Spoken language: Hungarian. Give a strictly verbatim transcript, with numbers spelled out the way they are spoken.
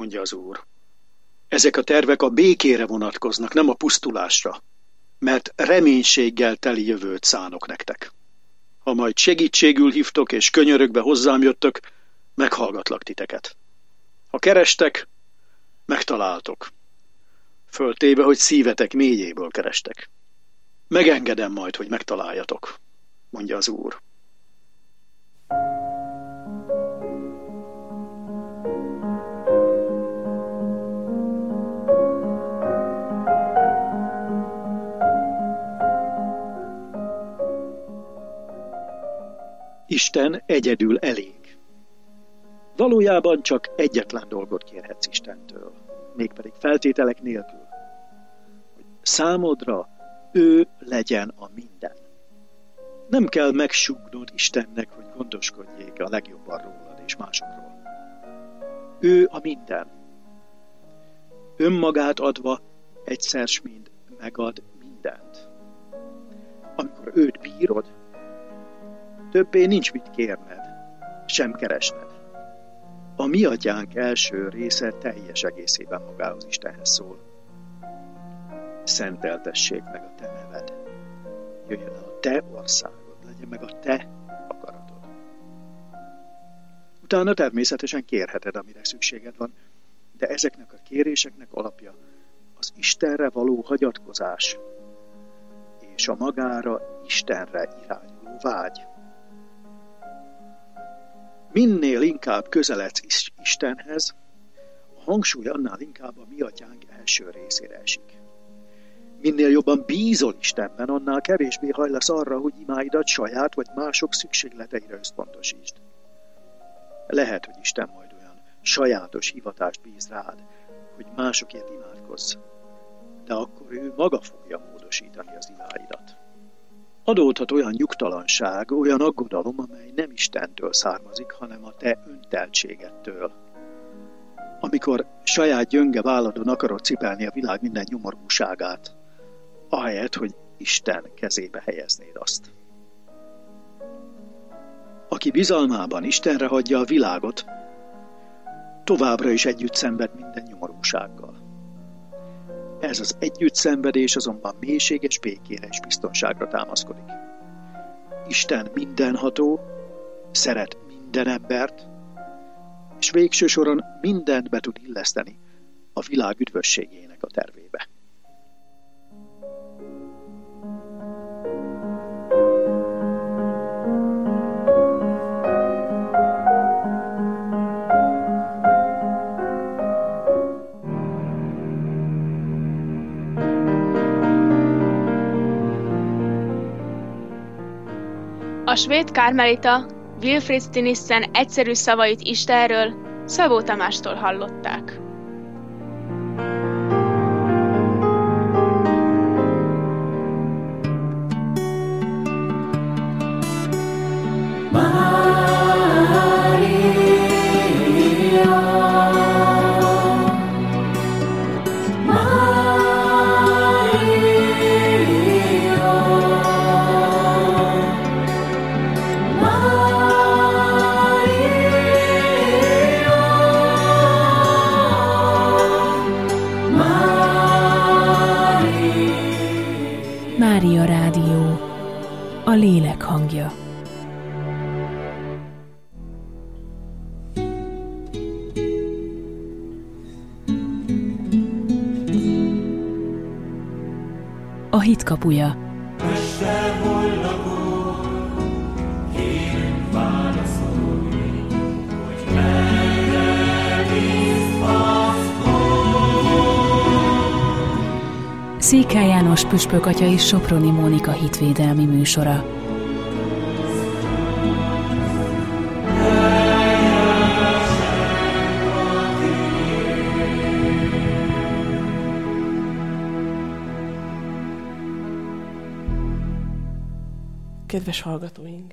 mondja az Úr. Ezek a tervek a békére vonatkoznak, nem a pusztulásra, mert reménységgel teli jövőt szánok nektek. Ha majd segítségül hívtok és könyörögbe hozzám jöttök, meghallgatlak titeket. Ha kerestek, megtaláltok. Föltéve, hogy szívetek mélyéből kerestek. Megengedem majd, hogy megtaláljatok, mondja az Úr. Isten egyedül elég. Valójában csak egyetlen dolgot kérhetsz Istentől, mégpedig feltételek nélkül, hogy számodra ő legyen a minden. Nem kell megsúgnod Istennek, hogy gondoskodjék a legjobban rólad és másokról. Ő a minden. Önmagát adva egyszer s mind megad mindent. Amikor őt bírod, többé nincs mit kérned, sem keresned. A mi atyánk első része teljes egészében magához Istenhez szól. Szenteltessék meg a te neved. Jöjjön el a te országod, legyen meg a te akaratod. Utána természetesen kérheted, amire szükséged van, de ezeknek a kéréseknek alapja az Istenre való hagyatkozás és a magára Istenre irányuló vágy. Minél inkább közeledsz Istenhez, a hangsúly annál inkább a mi atyánk első részére esik. Minél jobban bízol Istenben, annál kevésbé hajlasz arra, hogy imáidat saját vagy mások szükségleteire összpontosítsd. Lehet, hogy Isten majd olyan sajátos hivatást bíz rád, hogy másokért imádkozz, de akkor ő maga fogja módosítani az imáidat. Adódhat olyan nyugtalanság, olyan aggodalom, amely nem Istentől származik, hanem a te önteltségedtől. Amikor saját gyönge válladon akarod cipelni a világ minden nyomorúságát, ahelyett, hogy Isten kezébe helyeznéd azt. Aki bizalmában Istenre hagyja a világot, továbbra is együtt szenved minden nyomorúsággal. Ez az együttszenvedés azonban mélységes békére és biztonságra támaszkodik. Isten mindenható, szeret minden embert, és végső soron mindent be tud illeszteni a világ üdvösségének a tervébe. A svéd kármelita Wilfrid Stinissen egyszerű szavait Istenről Szabó Tamástól hallották. Mária Rádió, a lélek hangja. A hit kapuja. Székely János püspök atya és Soproni Mónika hitvédelmi műsora. Kedves hallgatóink!